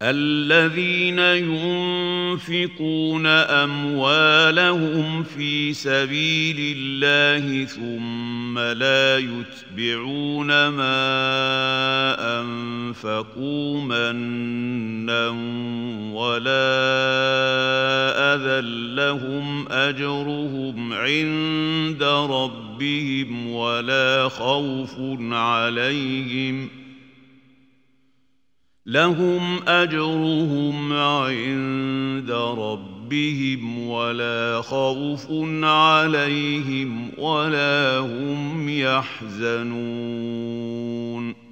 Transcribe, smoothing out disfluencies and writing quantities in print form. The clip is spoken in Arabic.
الذين ينفقون أموالهم في سبيل الله ثم لا يتبعون ما أنفقوا منا ولا أذى لهم أجرهم عند ربهم ولا خوف عليهم لهم أجرهم عند ربهم ولا خوف عليهم ولا هم يحزنون